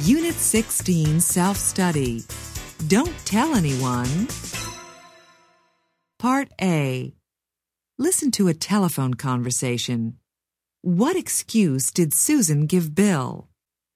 Unit 16 Self-Study. Don't tell anyone. Part A. Listen to a telephone conversation. What excuse did Susan give Bill?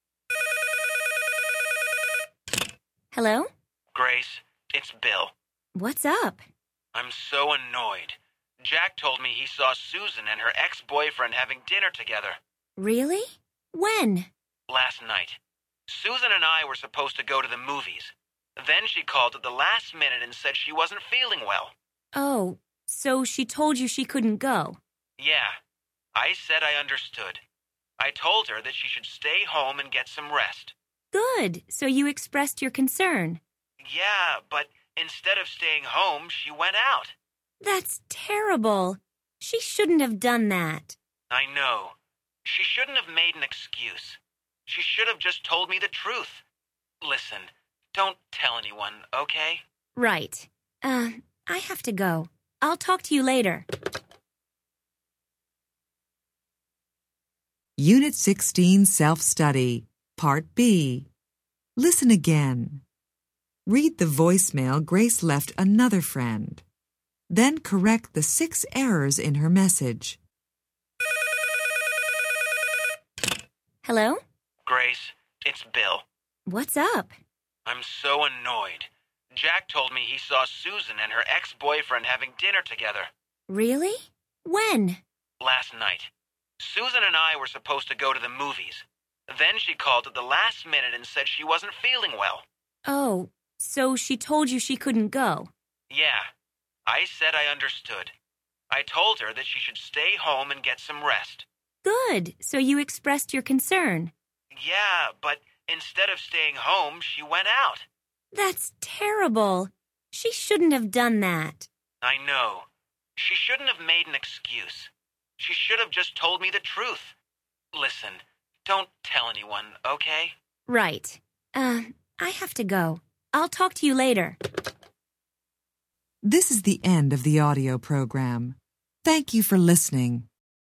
Hello? Grace, it's Bill. What's up? I'm so annoyed. Jack told me he saw Susan and her ex-boyfriend having dinner together. Really? When? Last night. Susan and I were supposed to go to the movies. Then she called at the last minute and said she wasn't feeling well. Oh, so she told you she couldn't go. Yeah. I said I understood. I told her that she should stay home and get some rest. Good, so you expressed your concern. Yeah, but instead of staying home, she went out. That's terrible. She shouldn't have done that. I know. She shouldn't have made an excuse. She should have just told me the truth. Listen, don't tell anyone, okay? Right. I have to go. I'll talk to you later. Unit 16 Self-Study. Part B. Listen again. Read the voicemail Grace left another friend. Then correct the 6 errors in her message. Hello? Grace, it's Bill. What's up? I'm so annoyed. Jack told me he saw Susan and her ex-boyfriend having dinner together. Really? When? Last night. Susan and I were supposed to go to the movies. Then she called at the last minute and said she wasn't feeling well. Oh, so she told you she couldn't go. Yeah. I said I understood. I told her that she should stay home and get some rest. Good, so you expressed your concern. Yeah, but instead of staying home, she went out. That's terrible. She shouldn't have done that. I know. She shouldn't have made an excuse. She should have just told me the truth. Listen, don't tell anyone, okay? Right. I have to go. I'll talk to you later. This is the end of the audio program. Thank you for listening.